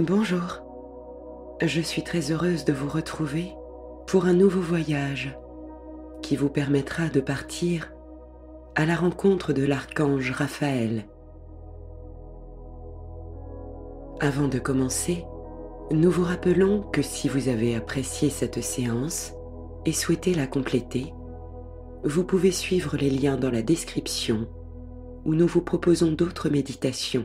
Bonjour, je suis très heureuse de vous retrouver pour un nouveau voyage qui vous permettra de partir à la rencontre de l'archange Raphaël. Avant de commencer, nous vous rappelons que si vous avez apprécié cette séance et souhaitez la compléter, vous pouvez suivre les liens dans la description où nous vous proposons d'autres méditations.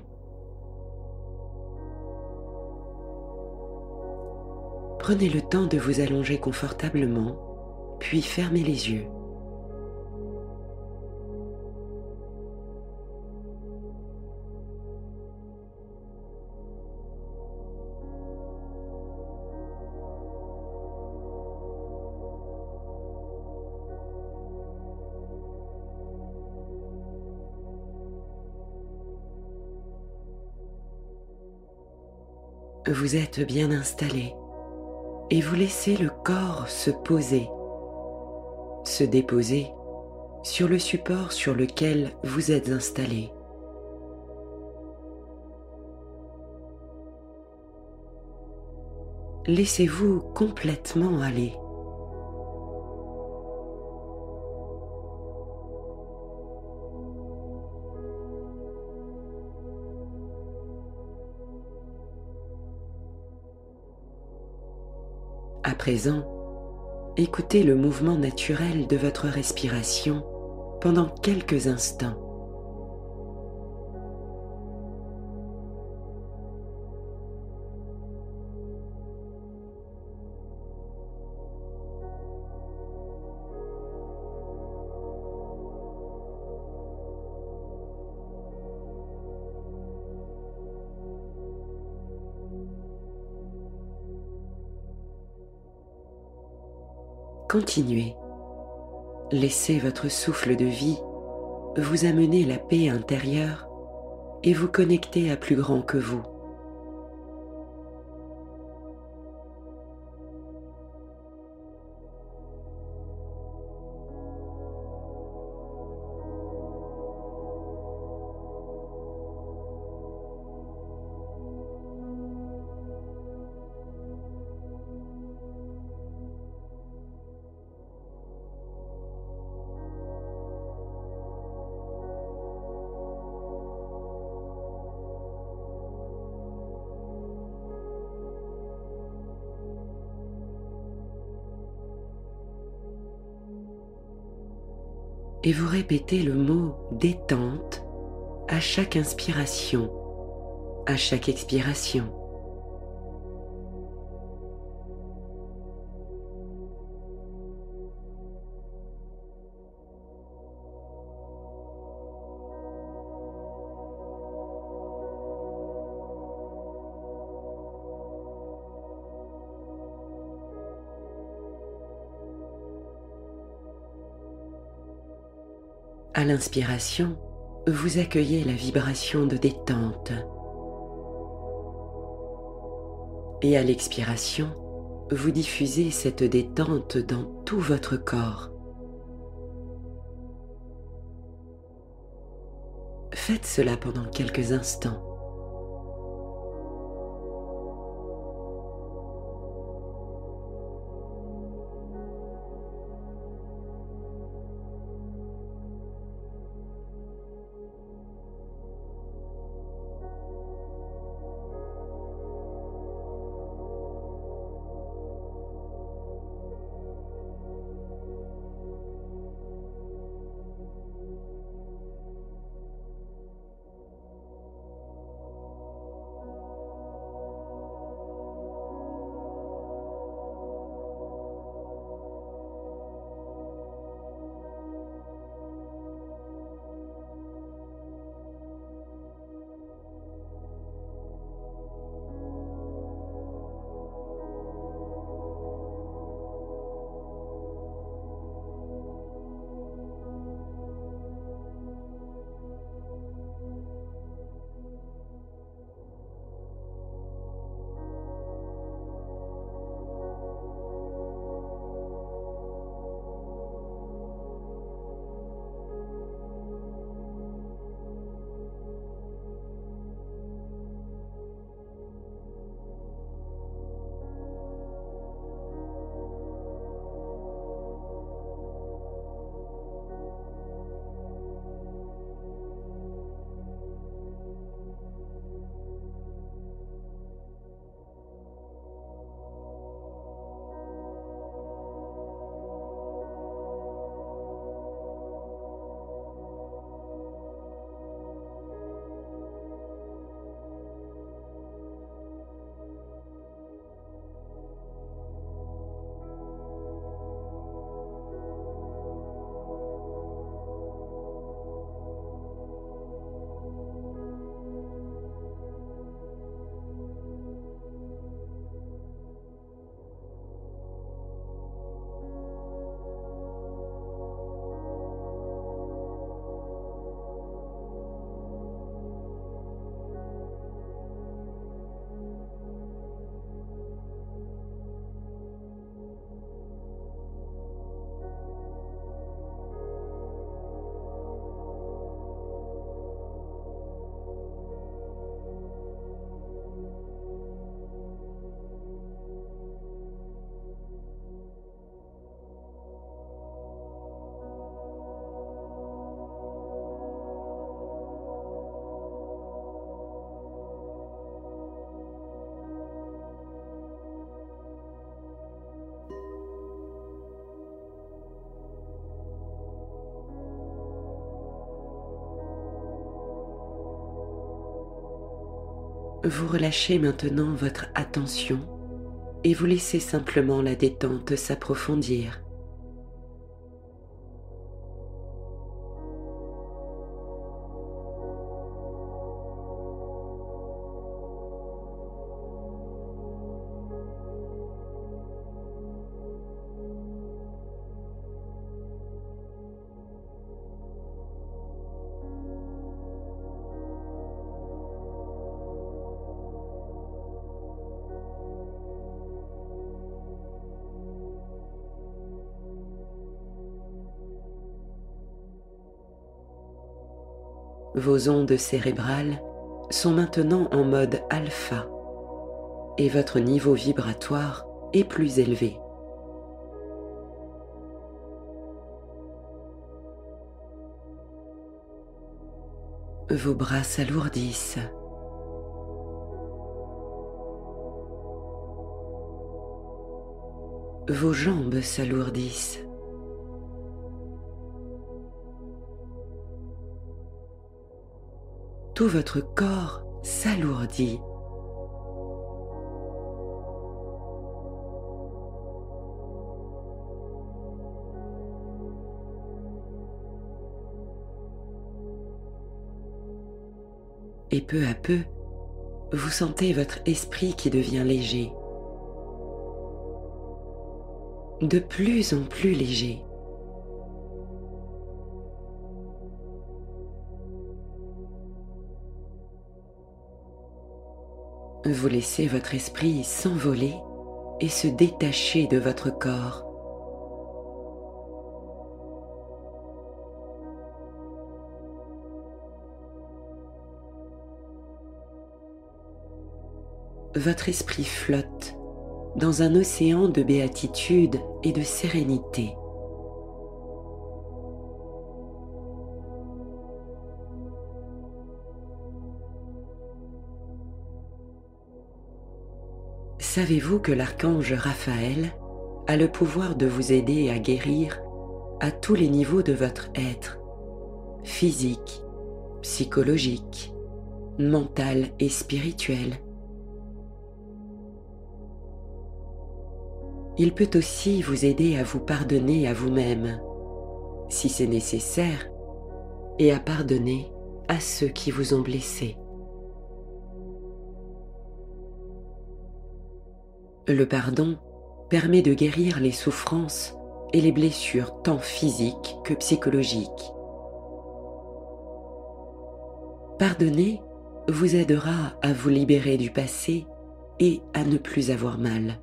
Prenez le temps de vous allonger confortablement, puis fermez les yeux. Vous êtes bien installé et vous laissez le corps se poser, se déposer sur le support sur lequel vous êtes installé. Laissez-vous complètement aller. À présent, écoutez le mouvement naturel de votre respiration pendant quelques instants. Continuez. Laissez votre souffle de vie vous amener la paix intérieure et vous connecter à plus grand que vous. Et vous répétez le mot détente à chaque inspiration, à chaque expiration. À l'inspiration, vous accueillez la vibration de détente. Et à l'expiration, vous diffusez cette détente dans tout votre corps. Faites cela pendant quelques instants. Vous relâchez maintenant votre attention et vous laissez simplement la détente s'approfondir. Vos ondes cérébrales sont maintenant en mode alpha et votre niveau vibratoire est plus élevé. Vos bras s'alourdissent. Vos jambes s'alourdissent. Tout votre corps s'alourdit. Et peu à peu, vous sentez votre esprit qui devient léger, de plus en plus léger. Vous laissez votre esprit s'envoler et se détacher de votre corps. Votre esprit flotte dans un océan de béatitude et de sérénité. Savez-vous que l'archange Raphaël a le pouvoir de vous aider à guérir à tous les niveaux de votre être, physique, psychologique, mental et spirituel? Il peut aussi vous aider à vous pardonner à vous-même, si c'est nécessaire, et à pardonner à ceux qui vous ont blessé. Le pardon permet de guérir les souffrances et les blessures tant physiques que psychologiques. Pardonner vous aidera à vous libérer du passé et à ne plus avoir mal.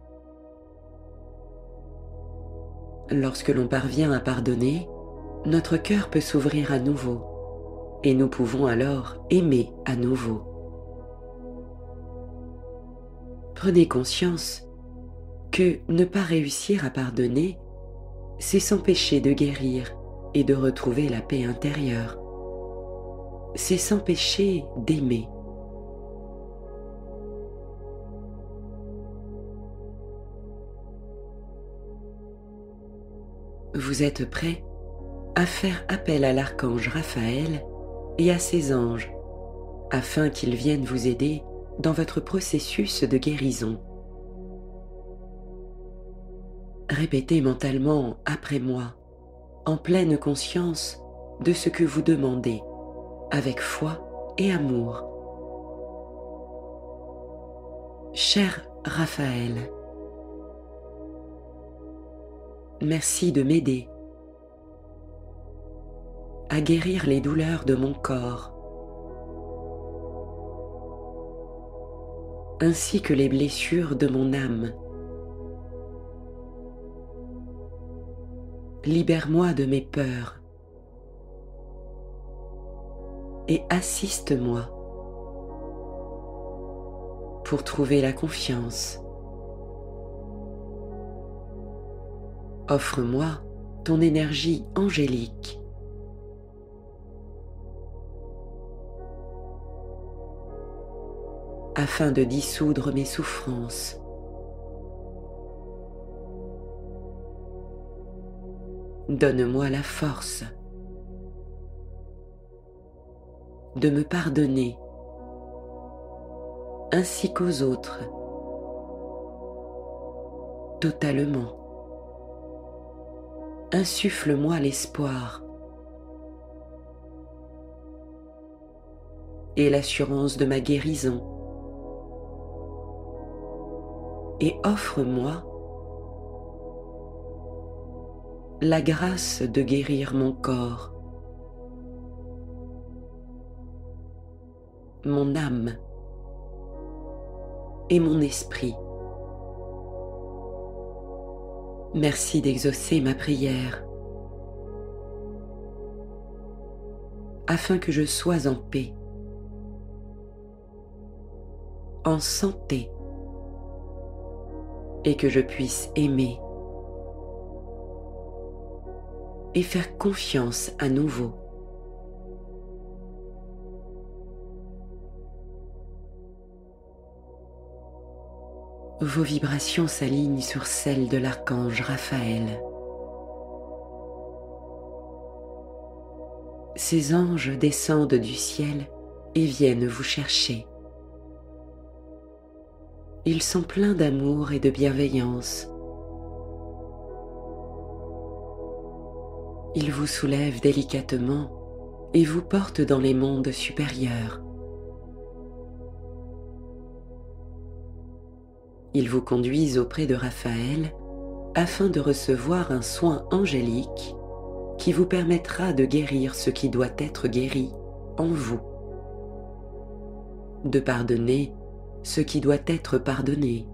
Lorsque l'on parvient à pardonner, notre cœur peut s'ouvrir à nouveau et nous pouvons alors aimer à nouveau. Prenez conscience que ne pas réussir à pardonner, c'est s'empêcher de guérir et de retrouver la paix intérieure. C'est s'empêcher d'aimer. Vous êtes prêt à faire appel à l'archange Raphaël et à ses anges afin qu'ils viennent vous aider dans votre processus de guérison. Répétez mentalement après moi, en pleine conscience de ce que vous demandez, avec foi et amour. Cher Raphaël, merci de m'aider à guérir les douleurs de mon corps, ainsi que les blessures de mon âme. Libère-moi de mes peurs et assiste-moi pour trouver la confiance. Offre-moi ton énergie angélique afin de dissoudre mes souffrances. Donne-moi la force de me pardonner ainsi qu'aux autres, totalement. Insuffle-moi l'espoir et l'assurance de ma guérison, et offre-moi la grâce de guérir mon corps, mon âme et mon esprit. Merci d'exaucer ma prière, afin que je sois en paix, en santé, et que je puisse aimer et faire confiance à nouveau. Vos vibrations s'alignent sur celles de l'archange Raphaël. Ces anges descendent du ciel et viennent vous chercher. Ils sont pleins d'amour et de bienveillance. Ils vous soulèvent délicatement et vous portent dans les mondes supérieurs. Ils vous conduisent auprès de Raphaël afin de recevoir un soin angélique qui vous permettra de guérir ce qui doit être guéri en vous, de pardonner ce qui doit être pardonné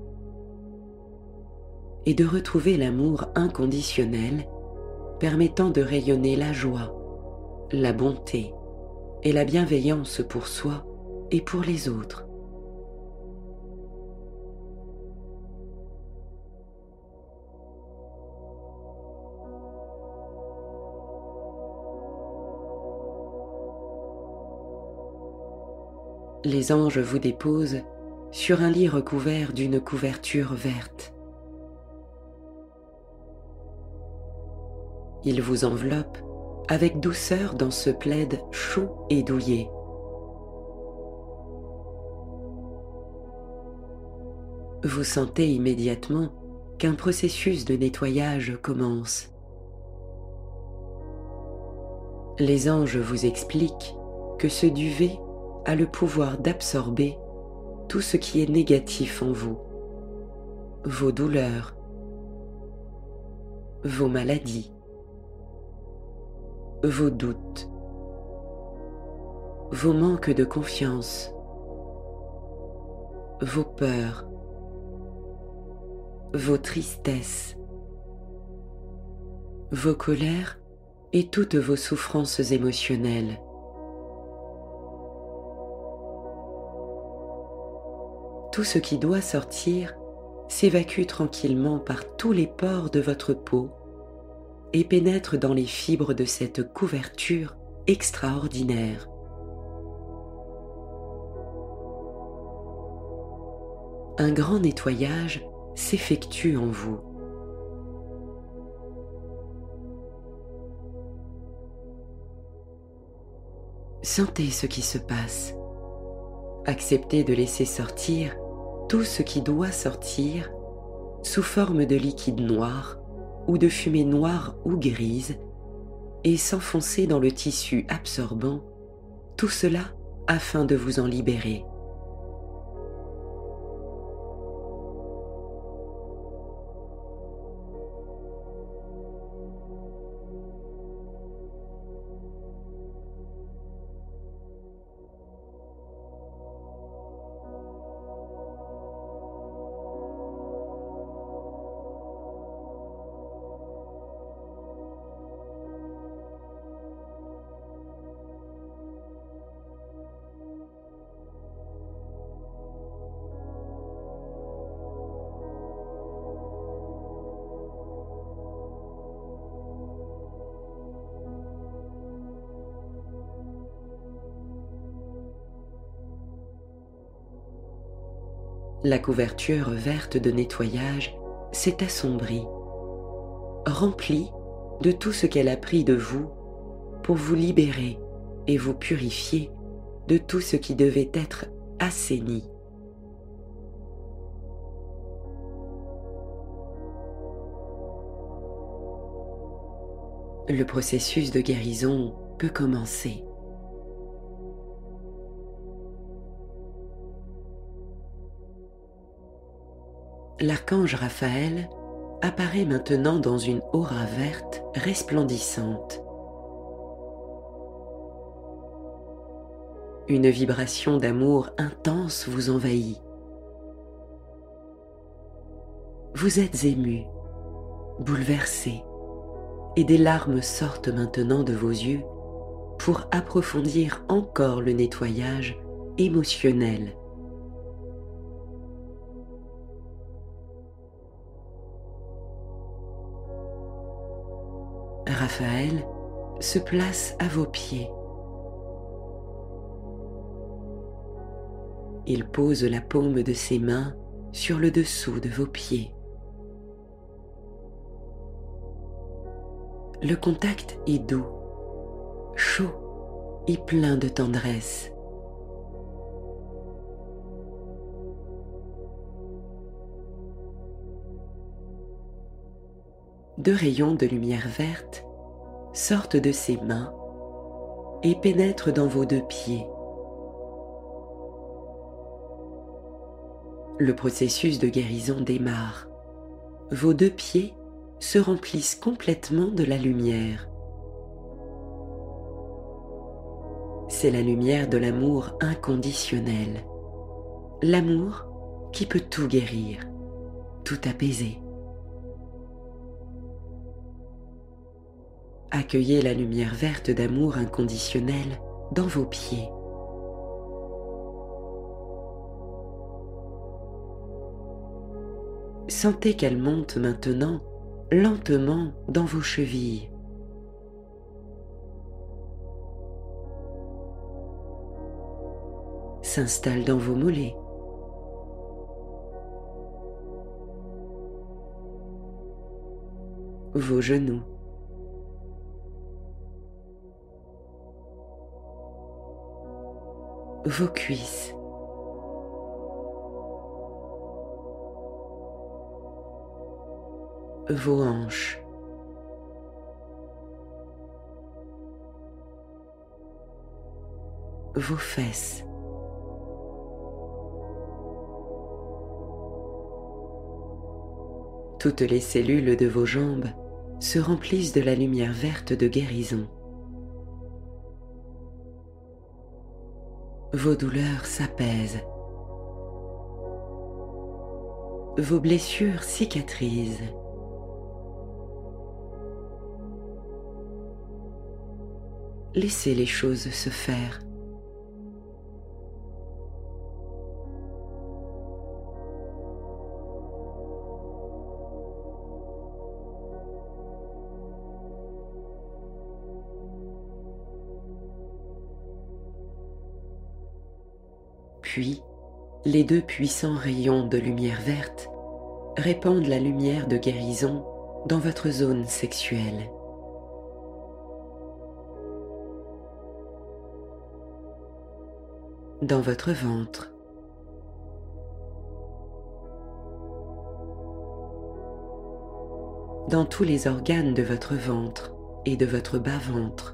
et de retrouver l'amour inconditionnel permettant de rayonner la joie, la bonté et la bienveillance pour soi et pour les autres. Les anges vous déposent sur un lit recouvert d'une couverture verte. Ils vous enveloppent avec douceur dans ce plaid chaud et douillet. Vous sentez immédiatement qu'un processus de nettoyage commence. Les anges vous expliquent que ce duvet a le pouvoir d'absorber tout ce qui est négatif en vous, vos douleurs, vos maladies, vos doutes, vos manques de confiance, vos peurs, vos tristesses, vos colères et toutes vos souffrances émotionnelles. Tout ce qui doit sortir s'évacue tranquillement par tous les pores de votre peau et pénètre dans les fibres de cette couverture extraordinaire. Un grand nettoyage s'effectue en vous. Sentez ce qui se passe. Acceptez de laisser sortir tout ce qui doit sortir sous forme de liquide noir ou de fumée noire ou grise et s'enfoncer dans le tissu absorbant, tout cela afin de vous en libérer. La couverture verte de nettoyage s'est assombrie, remplie de tout ce qu'elle a pris de vous pour vous libérer et vous purifier de tout ce qui devait être assaini, Le processus de guérison peut commencer. L'archange Raphaël apparaît maintenant dans une aura verte resplendissante. Une vibration d'amour intense vous envahit. Vous êtes ému, bouleversé, et des larmes sortent maintenant de vos yeux pour approfondir encore le nettoyage émotionnel. Raphaël se place à vos pieds. Il pose la paume de ses mains sur le dessous de vos pieds. Le contact est doux, chaud et plein de tendresse. Deux rayons de lumière verte sortent de ses mains et pénètrent dans vos deux pieds. Le processus de guérison démarre. Vos deux pieds se remplissent complètement de la lumière. C'est la lumière de l'amour inconditionnel. L'amour qui peut tout guérir, tout apaiser. Accueillez la lumière verte d'amour inconditionnel dans vos pieds. Sentez qu'elle monte maintenant lentement dans vos chevilles. S'installe dans vos mollets. Vos genoux. Vos cuisses. Vos hanches. Vos fesses. Toutes les cellules de vos jambes se remplissent de la lumière verte de guérison. Vos douleurs s'apaisent. Vos blessures cicatrisent. Laissez les choses se faire. Puis, les deux puissants rayons de lumière verte répandent la lumière de guérison dans votre zone sexuelle. Dans votre ventre, dans tous les organes de votre ventre et de votre bas-ventre,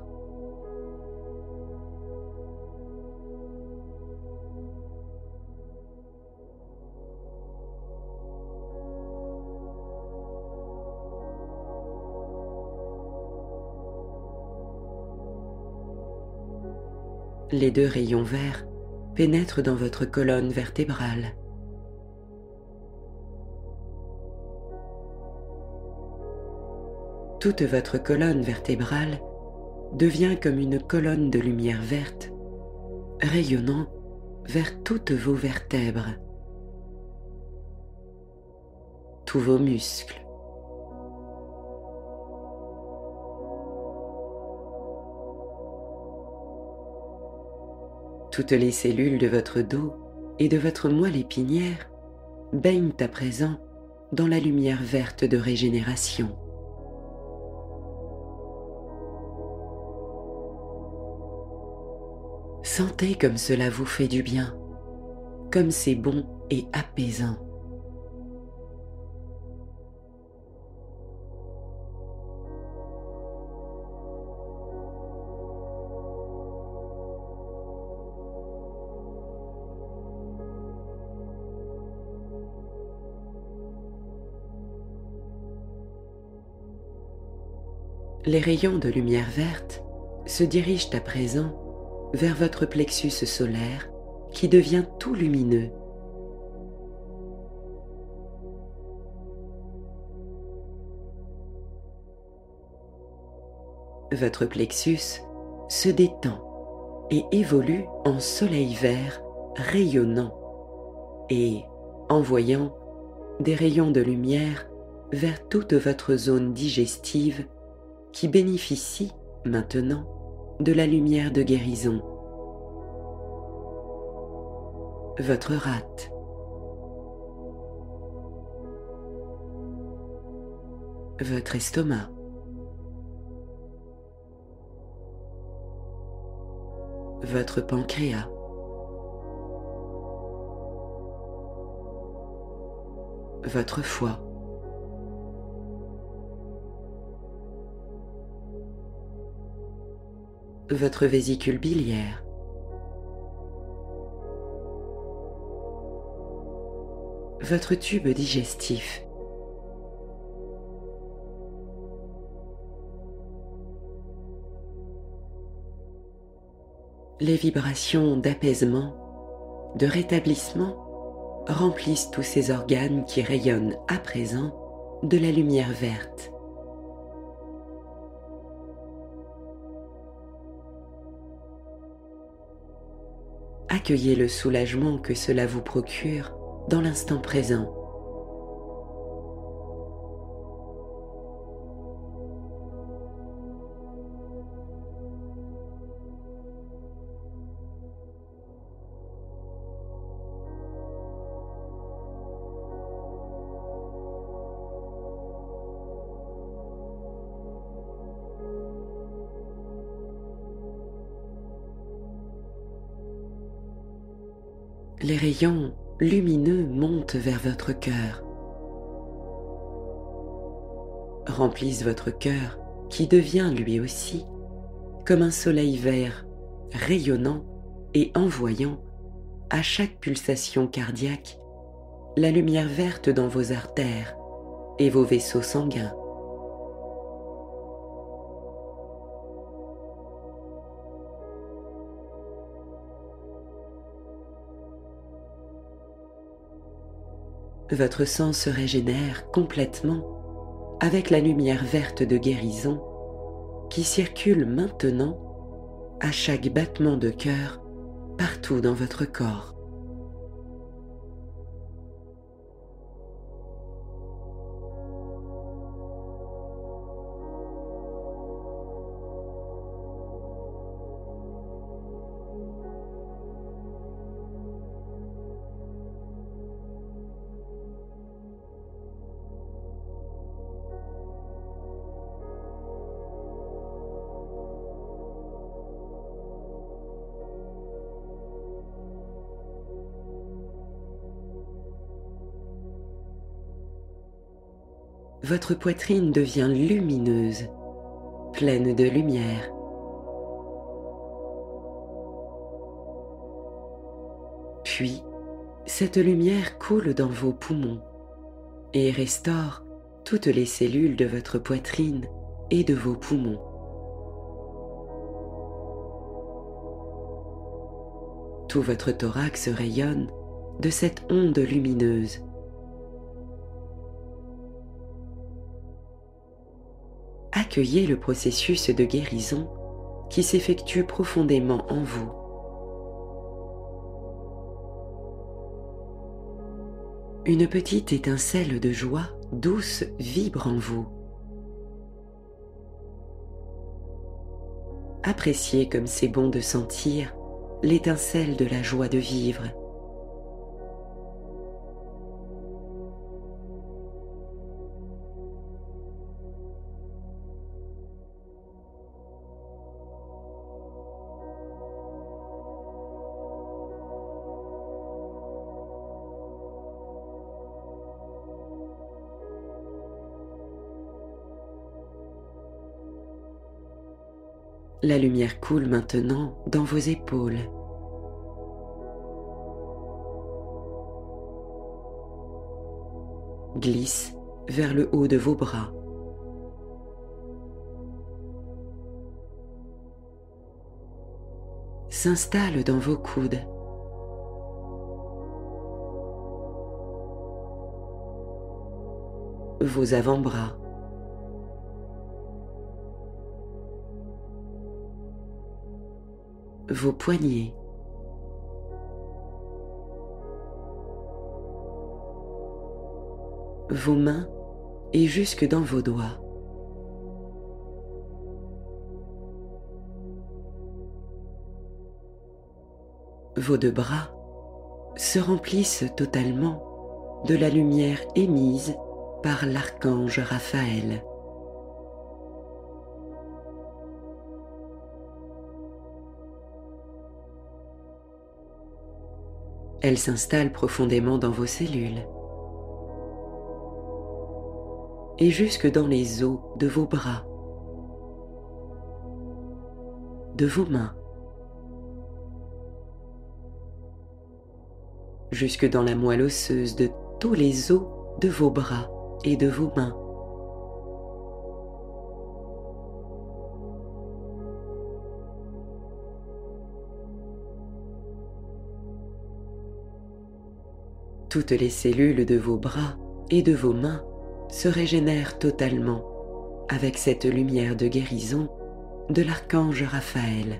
les deux rayons verts pénètrent dans votre colonne vertébrale. Toute votre colonne vertébrale devient comme une colonne de lumière verte, rayonnant vers toutes vos vertèbres, tous vos muscles, toutes les cellules de votre dos et de votre moelle épinière baignent à présent dans la lumière verte de régénération. Sentez comme cela vous fait du bien, comme c'est bon et apaisant. Les rayons de lumière verte se dirigent à présent vers votre plexus solaire qui devient tout lumineux. Votre plexus se détend et évolue en soleil vert rayonnant et envoyant des rayons de lumière vers toute votre zone digestive qui bénéficie maintenant de la lumière de guérison. Votre rate, votre estomac, votre pancréas, votre foie, votre vésicule biliaire, votre tube digestif, les vibrations d'apaisement, de rétablissement remplissent tous ces organes qui rayonnent à présent de la lumière verte. Accueillez le soulagement que cela vous procure dans l'instant présent. Les rayons lumineux montent vers votre cœur, remplissent votre cœur qui devient lui aussi comme un soleil vert rayonnant et envoyant à chaque pulsation cardiaque la lumière verte dans vos artères et vos vaisseaux sanguins. Votre sang se régénère complètement avec la lumière verte de guérison qui circule maintenant à chaque battement de cœur partout dans votre corps. Votre poitrine devient lumineuse, pleine de lumière. Puis, cette lumière coule dans vos poumons et restaure toutes les cellules de votre poitrine et de vos poumons. Tout votre thorax rayonne de cette onde lumineuse. Accueillez le processus de guérison qui s'effectue profondément en vous. Une petite étincelle de joie douce vibre en vous. Appréciez comme c'est bon de sentir l'étincelle de la joie de vivre. La lumière coule maintenant dans vos épaules. Glisse vers le haut de vos bras. s'installe dans vos coudes. Vos avant-bras. Vos poignets. Vos mains et jusque dans vos doigts. Vos deux bras se remplissent totalement de la lumière émise par l'archange Raphaël. Elle s'installe profondément dans vos cellules et jusque dans les os de vos bras, de vos mains, jusque dans la moelle osseuse de tous les os de vos bras et de vos mains. Toutes les cellules de vos bras et de vos mains se régénèrent totalement avec cette lumière de guérison de l'archange Raphaël.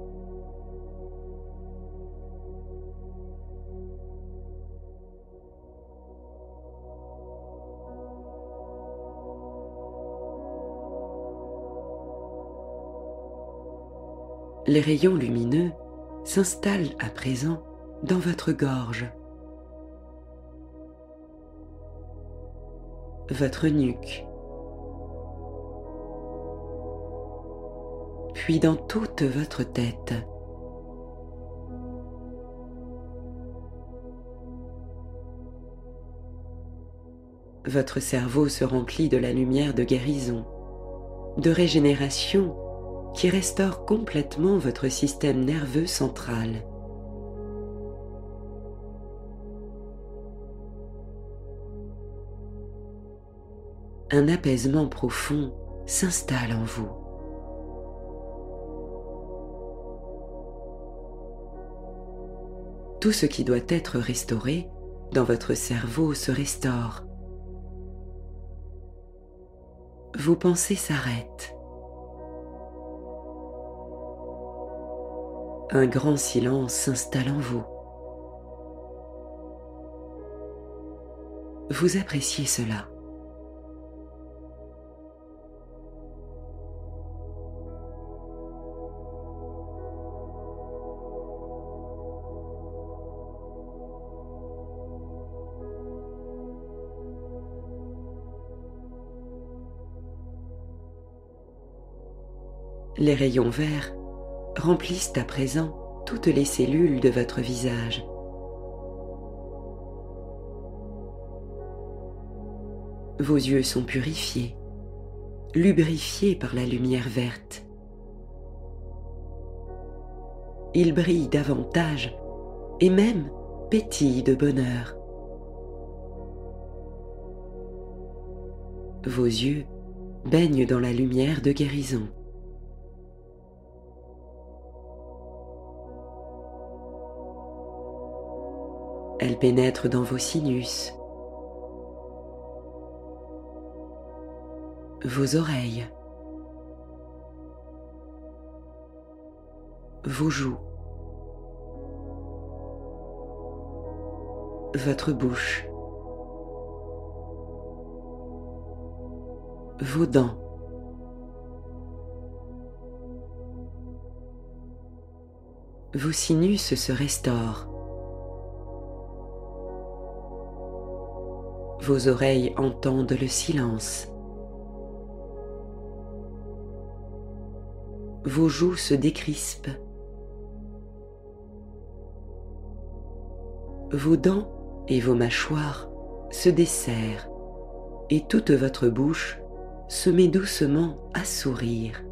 Les rayons lumineux s'installent à présent dans votre gorge, votre nuque, puis dans toute votre tête. Votre cerveau se remplit de la lumière de guérison, de régénération qui restaure complètement votre système nerveux central. Un apaisement profond s'installe en vous. Tout ce qui doit être restauré dans votre cerveau se restaure. Vos pensées s'arrêtent. Un grand silence s'installe en vous. Vous appréciez cela. Les rayons verts remplissent à présent toutes les cellules de votre visage. Vos yeux sont purifiés, lubrifiés par la lumière verte. Ils brillent davantage et même pétillent de bonheur. Vos yeux baignent dans la lumière de guérison. Elle pénètre dans vos sinus, vos oreilles, vos joues, votre bouche, vos dents, vos sinus se restaurent. Vos oreilles entendent le silence. Vos joues se décrispent. Vos dents et vos mâchoires se desserrent et toute votre bouche se met doucement à sourire.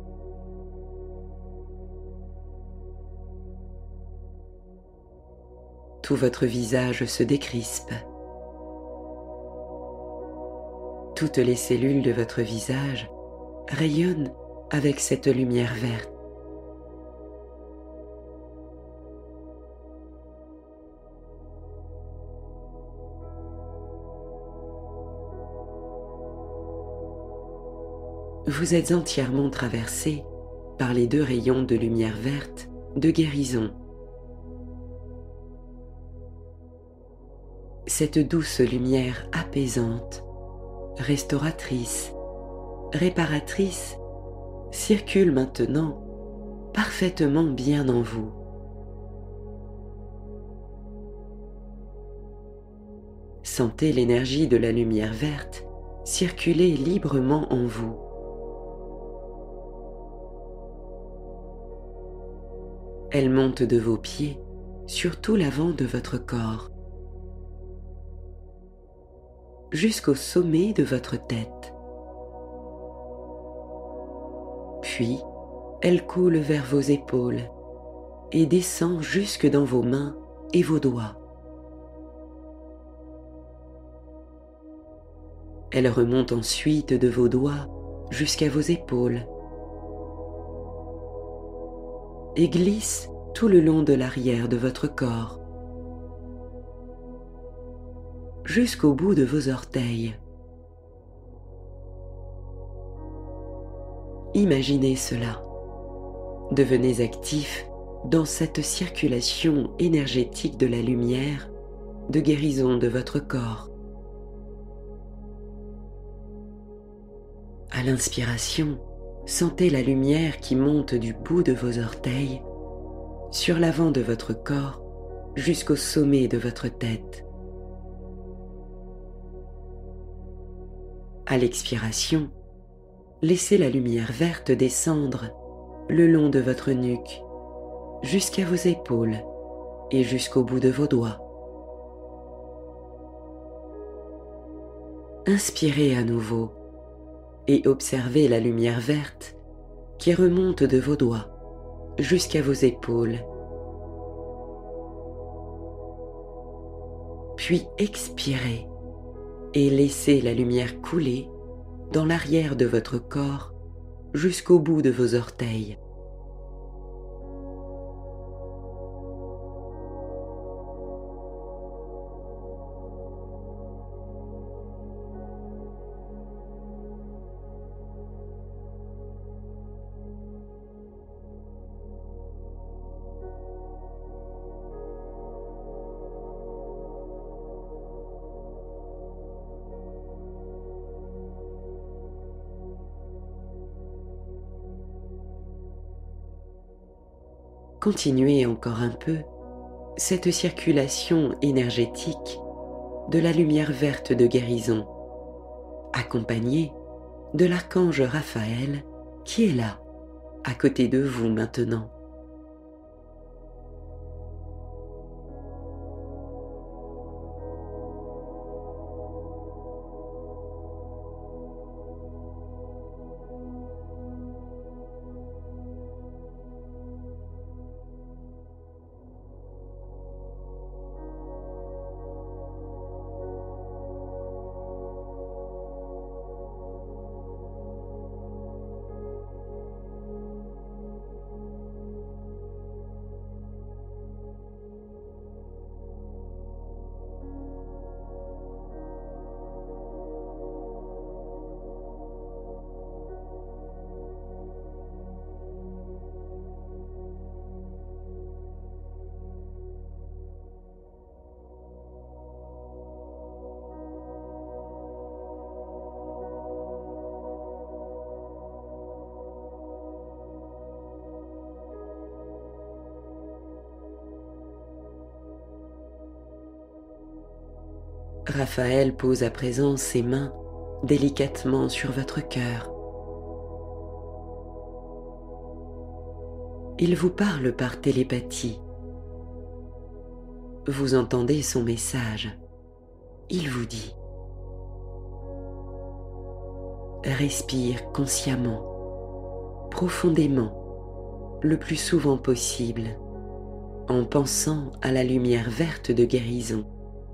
Tout votre visage se décrispe. Toutes les cellules de votre visage rayonnent avec cette lumière verte. vous êtes entièrement traversé par les 2 rayons de lumière verte de guérison. Cette douce lumière apaisante, restauratrice, réparatrice circule maintenant parfaitement bien en vous. Sentez l'énergie de la lumière verte circuler librement en vous. Elle monte de vos pieds sur tout l'avant de votre corps, jusqu'au sommet de votre tête. Puis, elle coule vers vos épaules et descend jusque dans vos mains et vos doigts. Elle remonte ensuite de vos doigts jusqu'à vos épaules et glisse tout le long de l'arrière de votre corps, jusqu'au bout de vos orteils. Imaginez cela. Devenez actif dans cette circulation énergétique de la lumière de guérison de votre corps. À l'inspiration, sentez la lumière qui monte du bout de vos orteils sur l'avant de votre corps jusqu'au sommet de votre tête. À l'expiration, laissez la lumière verte descendre le long de votre nuque, jusqu'à vos épaules et jusqu'au bout de vos doigts. Inspirez à nouveau et observez la lumière verte qui remonte de vos doigts jusqu'à vos épaules. Puis expirez et laissez la lumière couler dans l'arrière de votre corps jusqu'au bout de vos orteils. Continuez encore un peu cette circulation énergétique de la lumière verte de guérison, accompagnée de l'archange Raphaël qui est là, à côté de vous maintenant. Raphaël pose à présent ses mains délicatement sur votre cœur. Il vous parle par télépathie. Vous entendez son message. Il vous dit: respire consciemment, profondément, le plus souvent possible, en pensant à la lumière verte de guérison.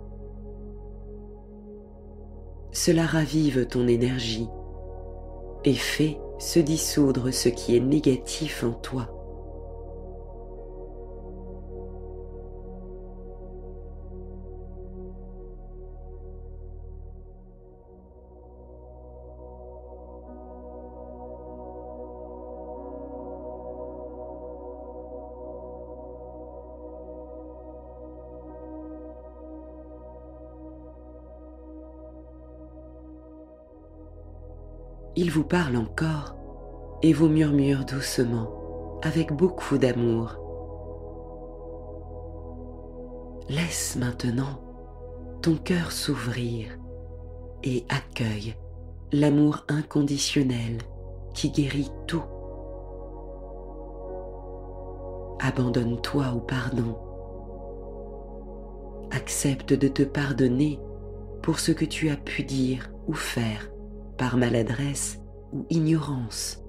Cela ravive ton énergie et fait se dissoudre ce qui est négatif en toi. il vous parle encore et vous murmure doucement, avec beaucoup d'amour. Laisse maintenant ton cœur s'ouvrir et accueille l'amour inconditionnel qui guérit tout. Abandonne-toi au pardon. Accepte de te pardonner pour ce que tu as pu dire ou faire par maladresse ou ignorance.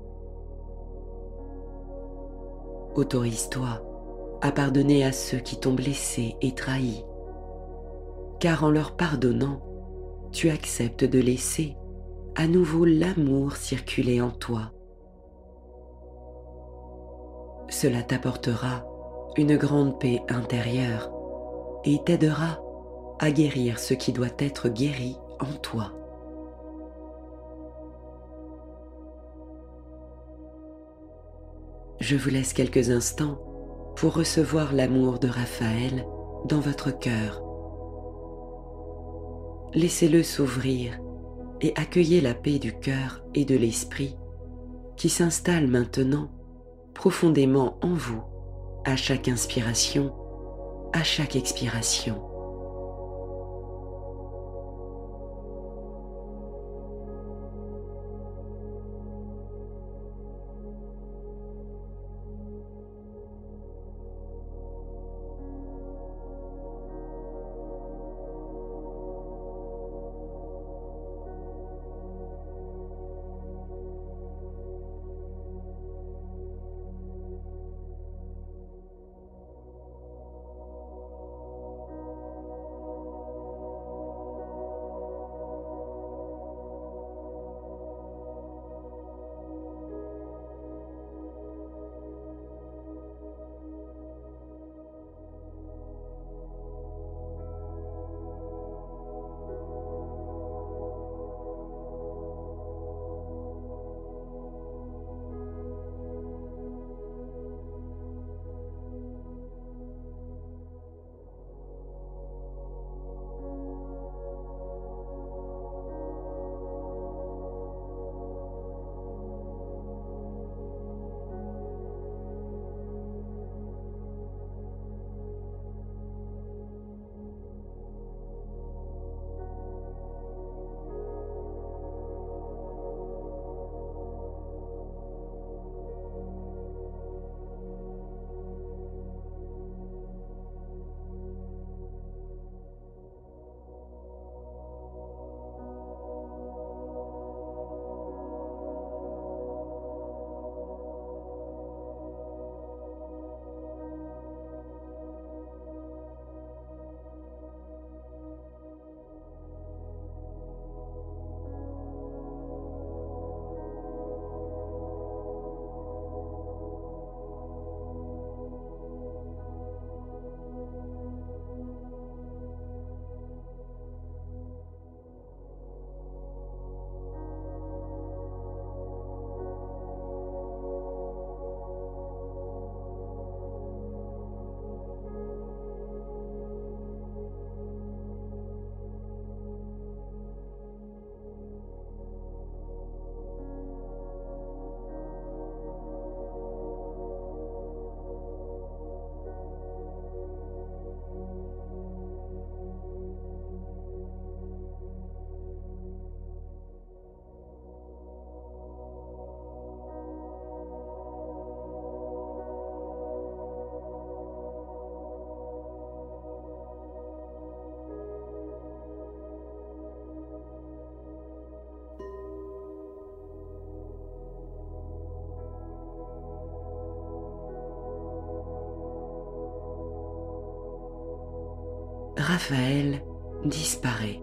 Autorise-toi à pardonner à ceux qui t'ont blessé et trahi, car en leur pardonnant, tu acceptes de laisser à nouveau l'amour circuler en toi. Cela t'apportera une grande paix intérieure et t'aidera à guérir ce qui doit être guéri en toi. Je vous laisse quelques instants pour recevoir l'amour de Raphaël dans votre cœur. Laissez-le s'ouvrir et accueillez la paix du cœur et de l'esprit qui s'installe maintenant profondément en vous à chaque inspiration, à chaque expiration. Raphaël disparaît.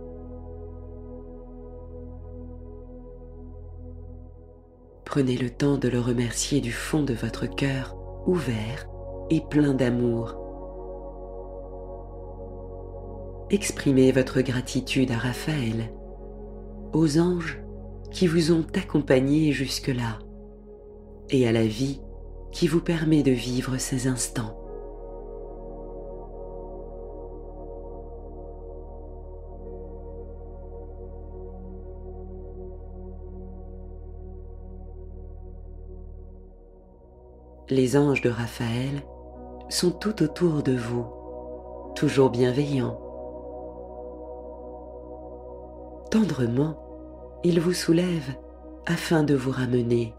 Prenez le temps de le remercier du fond de votre cœur ouvert et plein d'amour. Exprimez votre gratitude à Raphaël, aux anges qui vous ont accompagné jusque-là et à la vie qui vous permet de vivre ces instants. Les anges de Raphaël sont tout autour de vous, toujours bienveillants. Tendrement, ils vous soulèvent afin de vous ramener.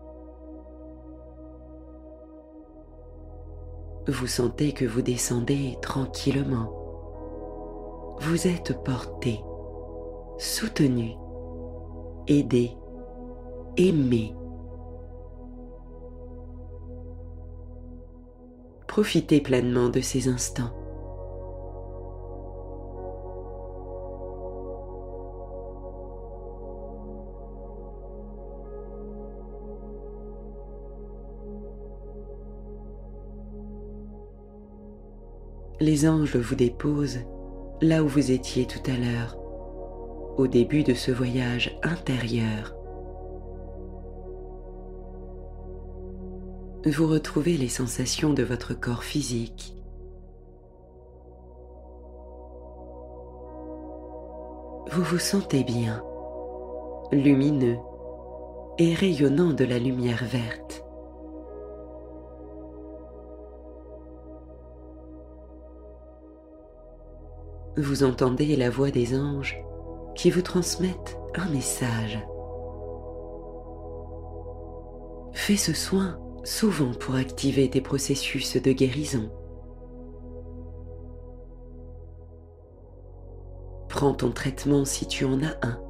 Vous sentez que vous descendez tranquillement. Vous êtes porté, soutenu, aidé, aimé. Profitez pleinement de ces instants. Les anges vous déposent là où vous étiez tout à l'heure, au début de ce voyage intérieur. Vous retrouvez les sensations de votre corps physique. Vous vous sentez bien, lumineux et rayonnant de la lumière verte. Vous entendez la voix des anges qui vous transmettent un message. Fais ce soin souvent pour activer tes processus de guérison. Prends ton traitement si tu en as un.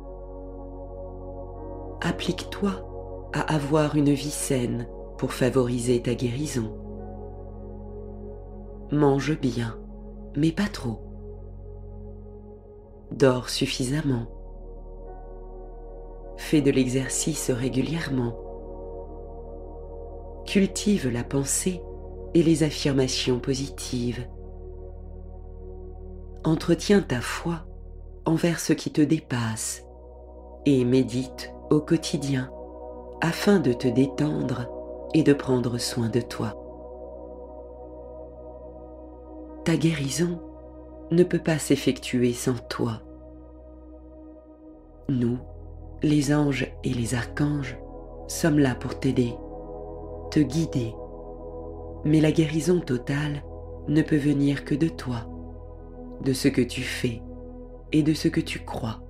Applique-toi à avoir une vie saine pour favoriser ta guérison. Mange bien, mais pas trop. Dors suffisamment. Fais de l'exercice régulièrement. Cultive la pensée et les affirmations positives. Entretiens ta foi envers ce qui te dépasse et médite au quotidien afin de te détendre et de prendre soin de toi. Ta guérison ne peut pas s'effectuer sans toi. Nous, les anges et les archanges, sommes là pour t'aider, te guider. Mais la guérison totale ne peut venir que de toi, de ce que tu fais et de ce que tu crois.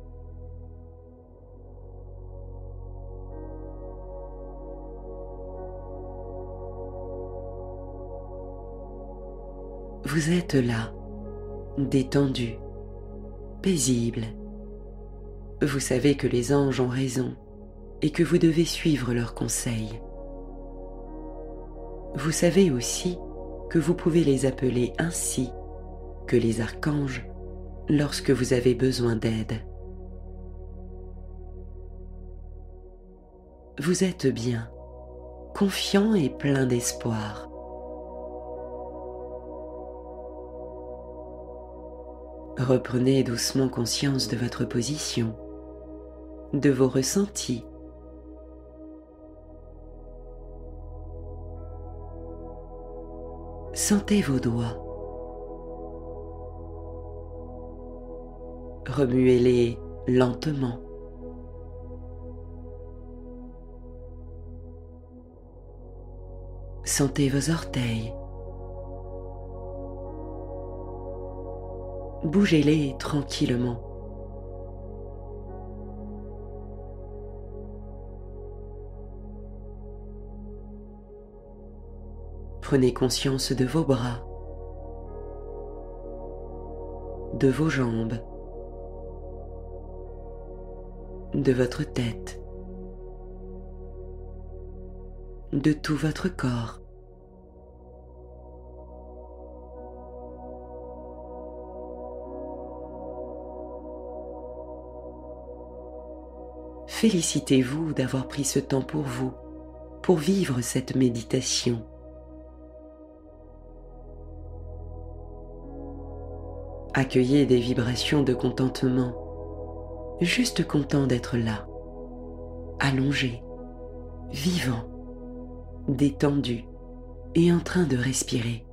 Vous êtes là, détendu, paisible. Vous savez que les anges ont raison et que vous devez suivre leurs conseils. Vous savez aussi que vous pouvez les appeler ainsi que les archanges lorsque vous avez besoin d'aide. Vous êtes bien, confiant et plein d'espoir. Reprenez doucement conscience de votre position, de vos ressentis. Sentez vos doigts. Remuez-les lentement. Sentez vos orteils. Bougez-les tranquillement. Prenez conscience de vos bras, de vos jambes, de votre tête, de tout votre corps. Félicitez-vous d'avoir pris ce temps pour vous, pour vivre cette méditation. Accueillez des vibrations de contentement, juste content d'être là, allongé, vivant, détendu et en train de respirer.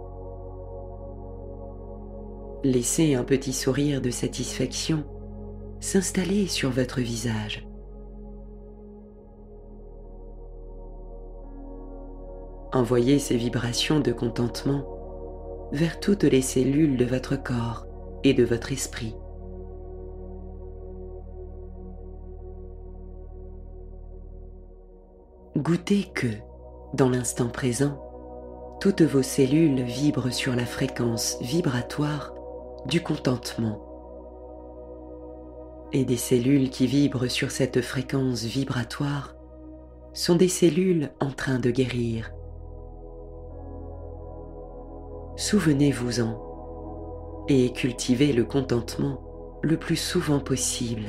Laissez un petit sourire de satisfaction s'installer sur votre visage. Envoyez ces vibrations de contentement vers toutes les cellules de votre corps et de votre esprit. Goûtez que, dans l'instant présent, toutes vos cellules vibrent sur la fréquence vibratoire du contentement. Et des cellules qui vibrent sur cette fréquence vibratoire sont des cellules en train de guérir. Souvenez-vous-en et cultivez le contentement le plus souvent possible.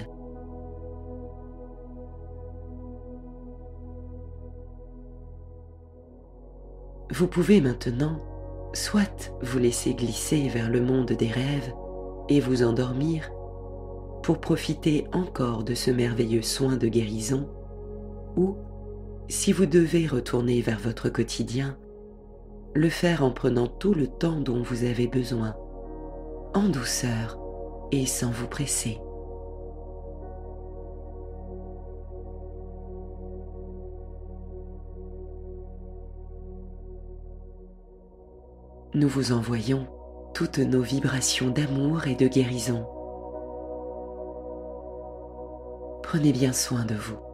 Vous pouvez maintenant soit vous laisser glisser vers le monde des rêves et vous endormir pour profiter encore de ce merveilleux soin de guérison, ou, si vous devez retourner vers votre quotidien, le faire en prenant tout le temps dont vous avez besoin, en douceur et sans vous presser. Nous vous envoyons toutes nos vibrations d'amour et de guérison. Prenez bien soin de vous.